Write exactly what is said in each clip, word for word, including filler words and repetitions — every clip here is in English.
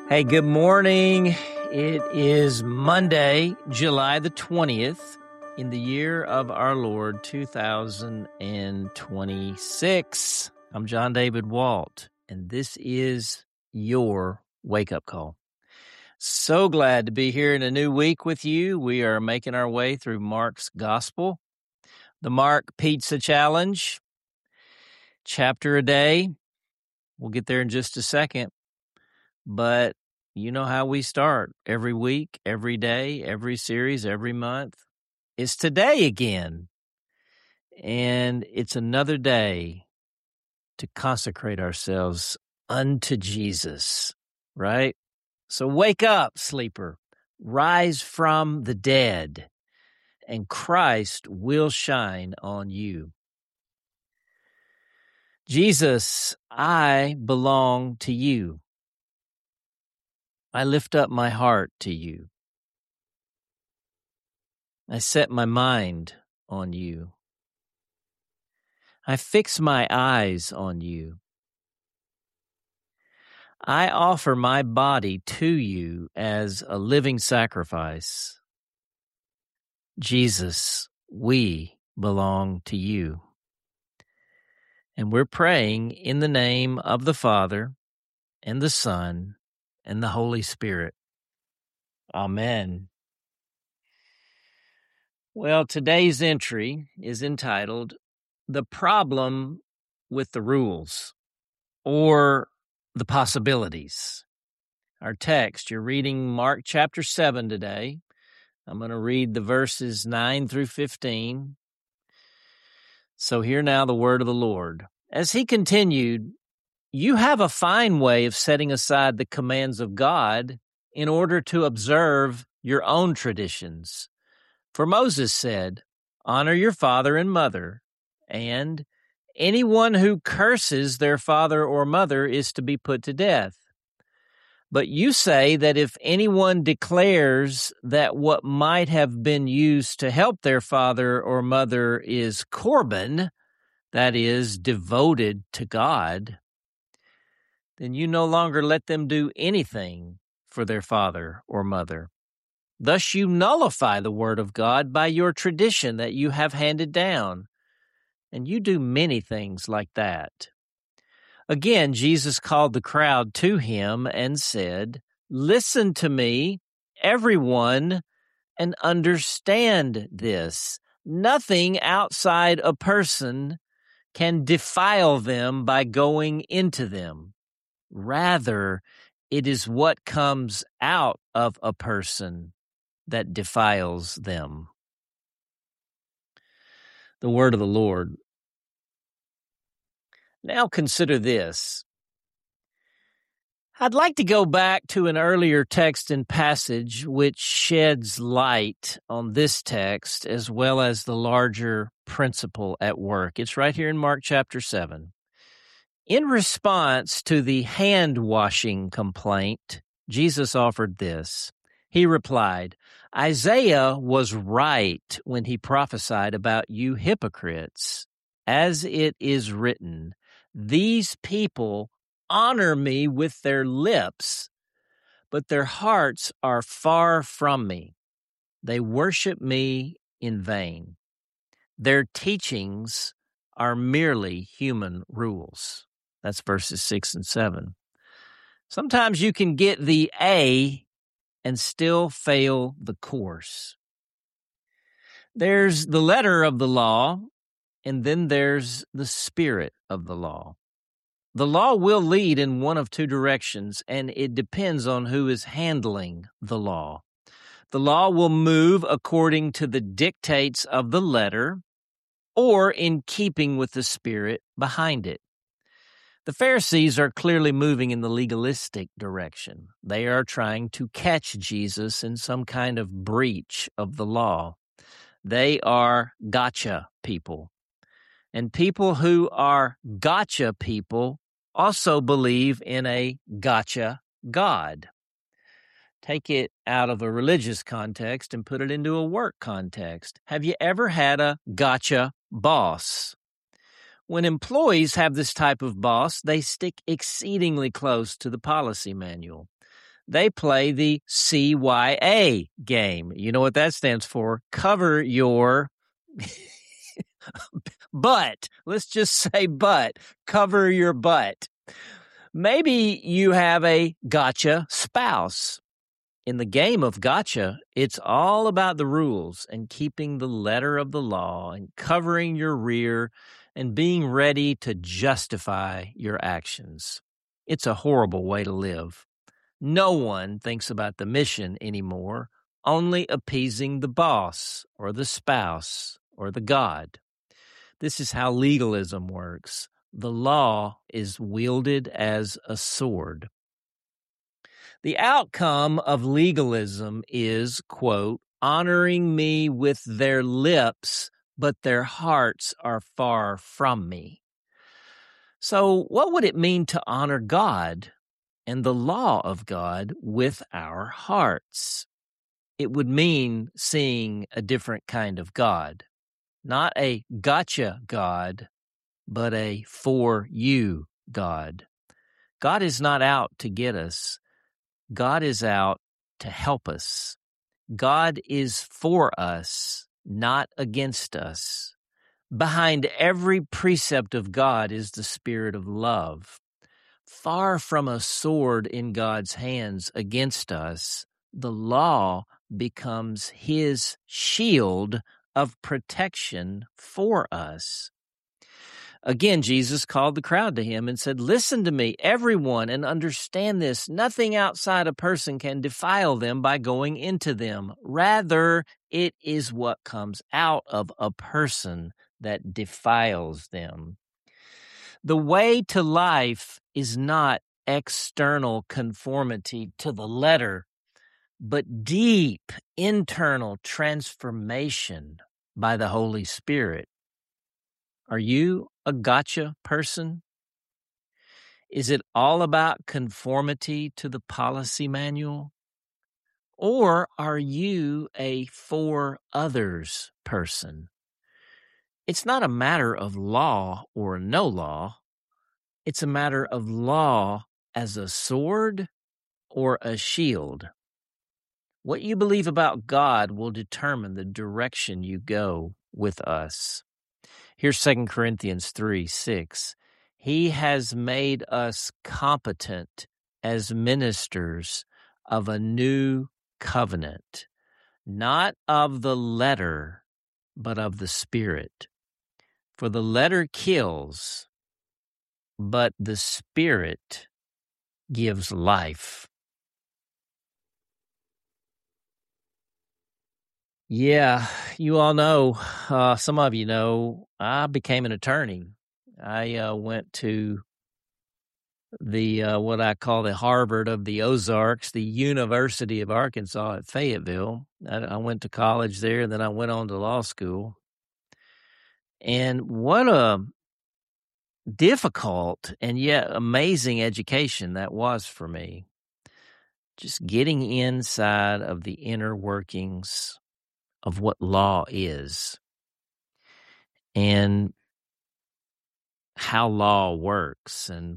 Hey, good morning. It is Monday, July the twentieth, in the year of our Lord, two thousand twenty-six. I'm John David Walt, and this is your wake-up call. So glad to be here in a new week with you. We are making our way through Mark's Gospel, the Mark Pizza Challenge, chapter a day. We'll get there in just a second, but you know how we start every week, every day, every series, every month. It's today again. And it's another day to consecrate ourselves unto Jesus, right? So wake up, sleeper. Rise from the dead, and Christ will shine on you. Jesus, I belong to you. I lift up my heart to you. I set my mind on you. I fix my eyes on you. I offer my body to you as a living sacrifice. Jesus, we belong to you. And we're praying in the name of the Father and the Son and the Holy Spirit. Amen. Well, today's entry is entitled, The Problem with the Rules, or the Possibilities. Our text, you're reading Mark chapter seven today. I'm going to read the verses nine through fifteen. So hear now the word of the Lord. As he continued, you have a fine way of setting aside the commands of God in order to observe your own traditions. For Moses said, honor your father and mother, and anyone who curses their father or mother is to be put to death. But you say that if anyone declares that what might have been used to help their father or mother is korban, that is, devoted to God, then you no longer let them do anything for their father or mother. Thus you nullify the word of God by your tradition that you have handed down, and you do many things like that. Again, Jesus called the crowd to him and said, listen to me, everyone, and understand this. Nothing outside a person can defile them by going into them. Rather, it is what comes out of a person that defiles them. The word of the Lord. Now consider this. I'd like to go back to an earlier text and passage which sheds light on this text as well as the larger principle at work. It's right here in Mark chapter seven. In response to the hand-washing complaint, Jesus offered this. He replied, Isaiah was right when he prophesied about you hypocrites. As it is written, these people honor me with their lips, but their hearts are far from me. They worship me in vain. Their teachings are merely human rules. That's verses six and seven. Sometimes you can get the A and still fail the course. There's the letter of the law, and then there's the spirit of the law. The law will lead in one of two directions, and it depends on who is handling the law. The law will move according to the dictates of the letter or in keeping with the spirit behind it. The Pharisees are clearly moving in the legalistic direction. They are trying to catch Jesus in some kind of breach of the law. They are gotcha people. And people who are gotcha people also believe in a gotcha God. Take it out of a religious context and put it into a work context. Have you ever had a gotcha boss? When employees have this type of boss, they stick exceedingly close to the policy manual. they play the C Y A game. You know what that stands for? Cover your butt. Let's just say butt. Cover your butt. Maybe you have a gotcha spouse. In the game of gotcha, it's all about the rules and keeping the letter of the law and covering your rear and being ready to justify your actions. It's a horrible way to live. No one thinks about the mission anymore, only appeasing the boss or the spouse or the God. This is how legalism works. The law is wielded as a sword. The outcome of legalism is, quote, honoring me with their lips, but their hearts are far from me. So what would it mean to honor God and the law of God with our hearts? It would mean seeing a different kind of God, not a gotcha God, but a for you God. God is not out to get us. God is out to help us. God is for us, not against us. Behind every precept of God is the spirit of love. Far from a sword in God's hands against us, the law becomes his shield of protection for us. Again, Jesus called the crowd to him and said, listen to me, everyone, and understand this. Nothing outside a person can defile them by going into them. Rather, it is what comes out of a person that defiles them. The way to life is not external conformity to the letter, but deep internal transformation by the Holy Spirit. Are you a gotcha person? Is it all about conformity to the policy manual? Or are you a for others person? It's not a matter of law or no law. It's a matter of law as a sword or a shield. What you believe about God will determine the direction you go with us. Here's Second Corinthians three six. He has made us competent as ministers of a new covenant, not of the letter, but of the Spirit. For the letter kills, but the Spirit gives life. Yeah, you all know, uh, some of you know, I became an attorney. I uh, went to the, uh, what I call the Harvard of the Ozarks, the University of Arkansas at Fayetteville. I, I went to college there, and then I went on to law school. And what a difficult and yet amazing education that was for me. Just getting inside of the inner workings of what law is and how law works. And,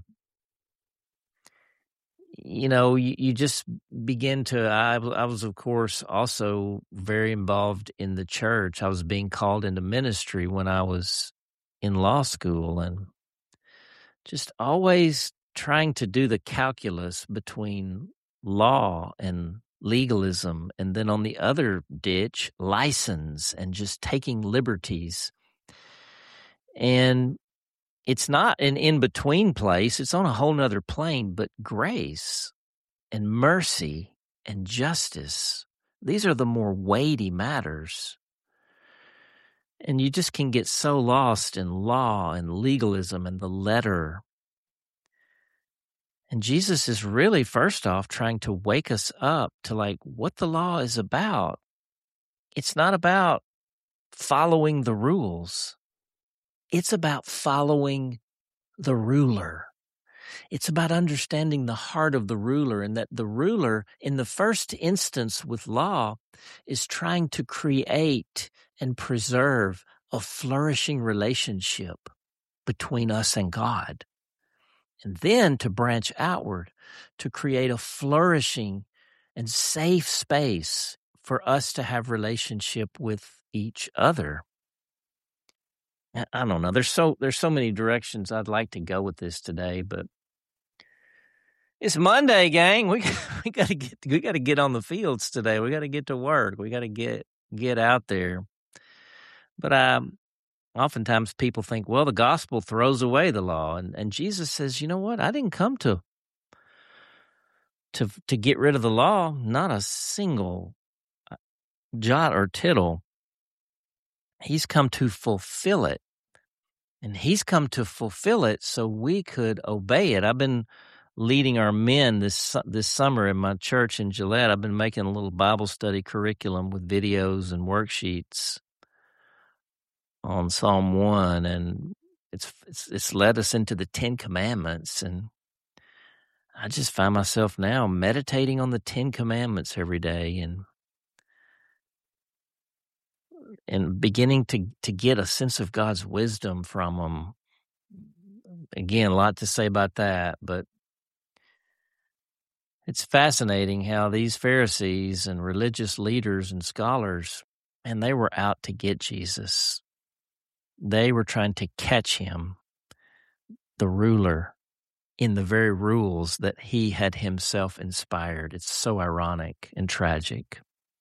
you know, you, you just begin to, I, I was, of course, also very involved in the church. I was being called into ministry when I was in law school, and just always trying to do the calculus between law and legalism, and then on the other ditch, license and just taking liberties. And it's not an in-between place. It's on a whole nother plane, but grace and mercy and justice, these are the more weighty matters. And you just can get so lost in law and legalism and the letter. And Jesus is really, first off, trying to wake us up to like what the law is about. It's not about following the rules. It's about following the ruler. It's about understanding the heart of the ruler, and that the ruler, in the first instance with law, is trying to create and preserve a flourishing relationship between us and God. and then to branch outward to create a flourishing and safe space for us to have relationship with each other. I don't know. There's so there's so many directions I'd like to go with this today, but it's Monday, gang. We we got to get we got to get on the fields today. We got to get to work. We got to get get out there. But um, oftentimes people think, well, the gospel throws away the law, and and Jesus says, you know what? I didn't come to to to get rid of the law. Not a single jot or tittle. He's come to fulfill it. And he's come to fulfill it so we could obey it. I've been leading our men this this summer in my church in Gillette. I've been making a little Bible study curriculum with videos and worksheets on Psalm one, and it's it's it's led us into the Ten Commandments. And I just find myself now meditating on the Ten Commandments every day, and and beginning to, to get a sense of God's wisdom from them. Again, a lot to say about that, but it's fascinating how these Pharisees and religious leaders and scholars, and they were out to get Jesus. They were trying to catch him, the ruler, in the very rules that he had himself inspired. It's so ironic and tragic.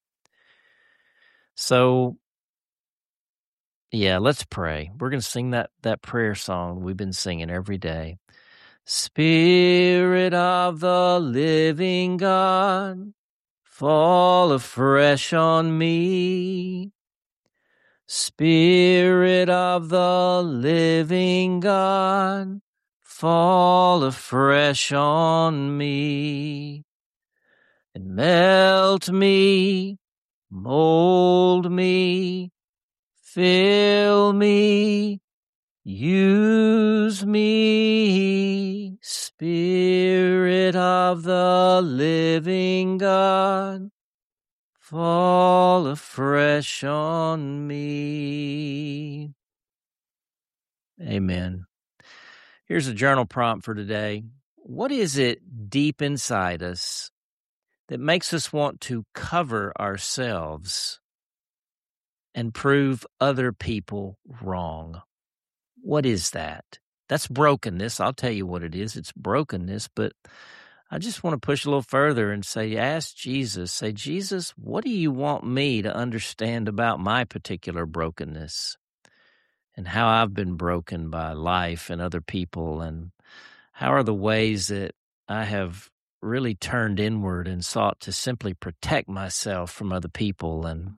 So, yeah, let's pray. We're going to sing that, that prayer song we've been singing every day. Spirit of the living God, fall afresh on me. Spirit of the living God, fall afresh on me. And melt me, mold me, fill me, use me, Spirit of the living God, fall afresh on me. Amen. Here's a journal prompt for today. What is it deep inside us that makes us want to cover ourselves and prove other people wrong? What is that? That's brokenness. I'll tell you what it is. It's brokenness, but I just want to push a little further and say, ask Jesus, say, Jesus, what do you want me to understand about my particular brokenness and how I've been broken by life and other people, and how are the ways that I have really turned inward and sought to simply protect myself from other people. And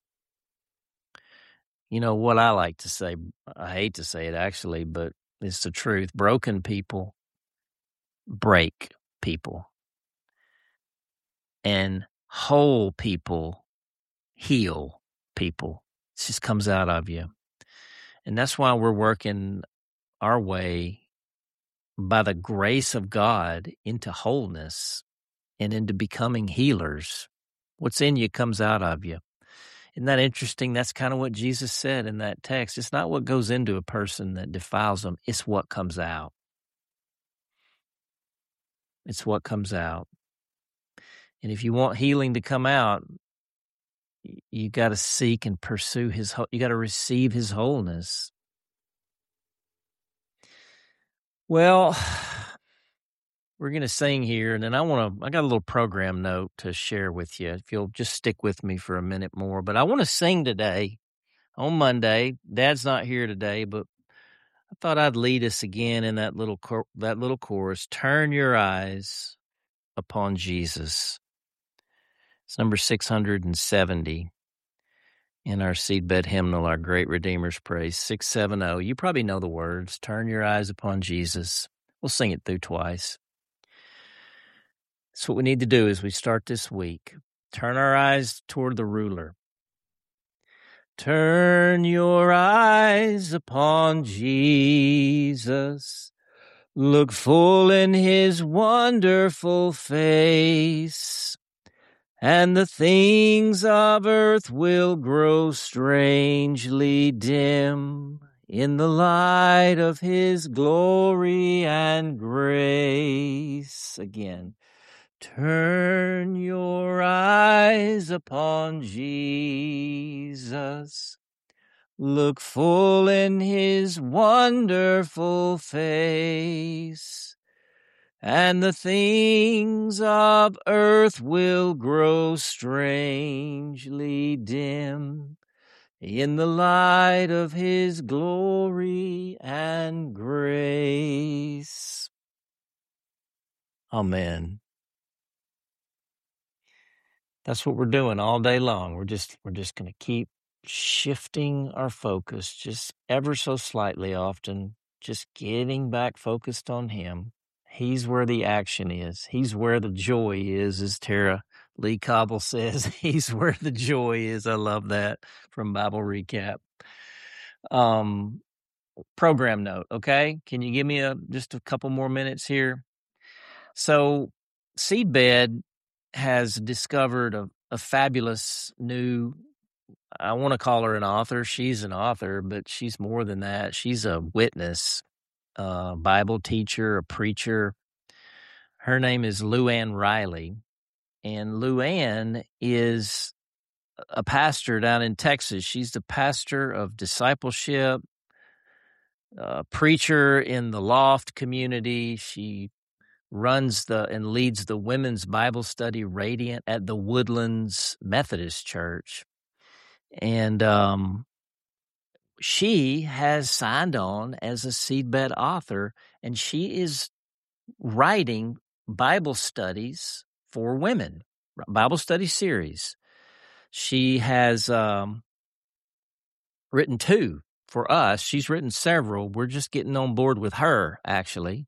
you know what I like to say, I hate to say it actually, but it's the truth. Broken people break people, and whole people heal people. It just comes out of you. And that's why we're working our way by the grace of God into wholeness and into becoming healers. What's in you comes out of you. Isn't that interesting? That's kind of what Jesus said in that text. It's not what goes into a person that defiles them. It's what comes out. It's what comes out. And if you want healing to come out, you got to seek and pursue his, you got to receive his wholeness. Well, we're going to sing here, and then I want to, I got a little program note to share with you, if you'll just stick with me for a minute more. But I want to sing today on Monday. Dad's not here today, but I thought I'd lead us again in that little, cor- that little chorus. Turn your eyes upon Jesus. It's number six hundred seventy in our seedbed hymnal, our Great Redeemer's Praise, six seventy. You probably know the words. Turn your eyes upon Jesus. We'll sing it through twice. So what we need to do as we start this week, turn our eyes toward the ruler. Turn your eyes upon Jesus. Look full in his wonderful face, and the things of earth will grow strangely dim in the light of his glory and grace. Again, turn your eyes upon Jesus. Look full in his wonderful face, and the things of earth will grow strangely dim in the light of his glory and grace. Amen. That's what we're doing all day long. We're just we're just going to keep shifting our focus just ever so slightly often, just getting back focused on him. He's where the action is. He's where the joy is, as Tara Lee Cobble says. He's where the joy is. I love that from Bible Recap. Um, program note, okay? Can you give me a just a couple more minutes here? So, Seedbed has discovered a, a fabulous new, I want to call her an author. She's an author, but she's more than that. She's a witness, a Bible teacher, a preacher. Her name is Luann Riley. And Luann is a pastor down in Texas. She's the pastor of discipleship, a preacher in the Loft community. She runs the and leads the women's Bible study Radiant at the Woodlands Methodist Church. And um, she has signed on as a Seedbed author, and she is writing Bible studies for women, Bible study series. She has um, written two for us. She's written several. We're just getting on board with her, actually.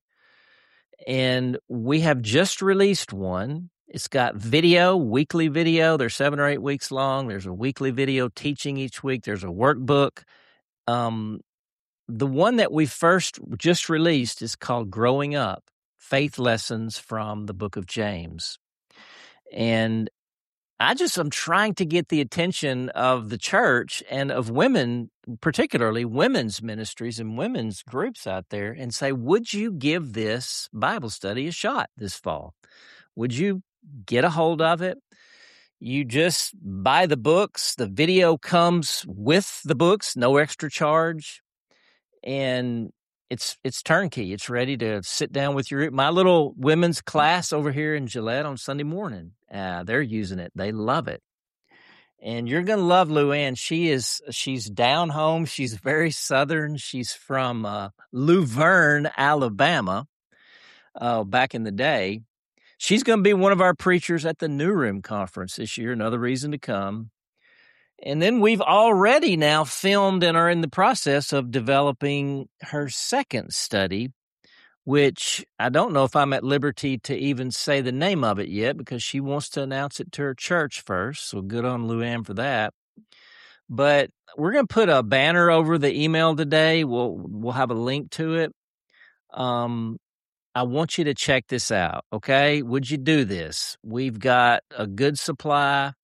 And we have just released one. It's got video, weekly video. They're seven or eight weeks long. There's a weekly video teaching each week. There's a workbook. Um, the one that we first just released is called Growing Up, Faith Lessons from the Book of James. And I just am trying to get the attention of the church and of women, particularly women's ministries and women's groups out there, and say, would you give this Bible study a shot this fall? Would you get a hold of it? You just buy the books. The video comes with the books, no extra charge. And it's it's turnkey. It's ready to sit down with your, my little women's class over here in Gillette on Sunday morning. Uh, they're using it. They love it. And you're going to love Luann. She is, she's down home. She's very Southern. She's from uh, Luverne, Alabama, uh, back in the day. She's going to be one of our preachers at the New Room Conference this year, another reason to come. And then we've already now filmed and are in the process of developing her second study, which I don't know if I'm at liberty to even say the name of it yet because she wants to announce it to her church first. So good on Luann for that. But we're going to put a banner over the email today. We'll we'll have a link to it. Um, I want you to check this out, okay? Would you do this? We've got a good supply.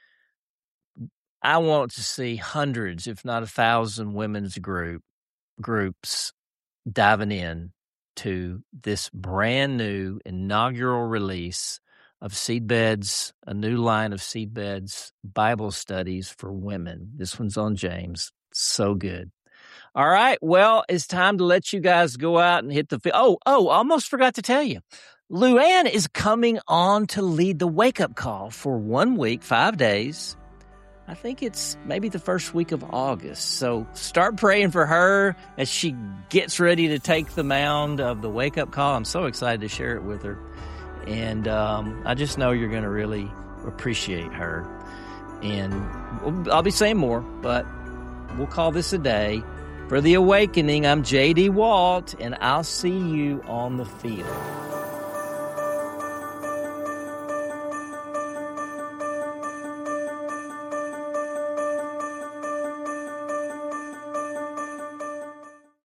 I want to see hundreds, if not a thousand, women's group groups diving in to this brand new inaugural release of Seedbeds, a new line of Seedbeds Bible studies for women. This one's on James. So good. All right. Well, it's time to let you guys go out and hit the field. Oh, oh, almost forgot to tell you. Luann is coming on to lead the wake-up call for one week, five days. I think it's maybe the first week of August. So start praying for her as she gets ready to take the mound of the wake-up call. I'm so excited to share it with her. And um, I just know you're going to really appreciate her. And I'll be saying more, but we'll call this a day. For The Awakening, I'm J D Walt, and I'll see you on the field.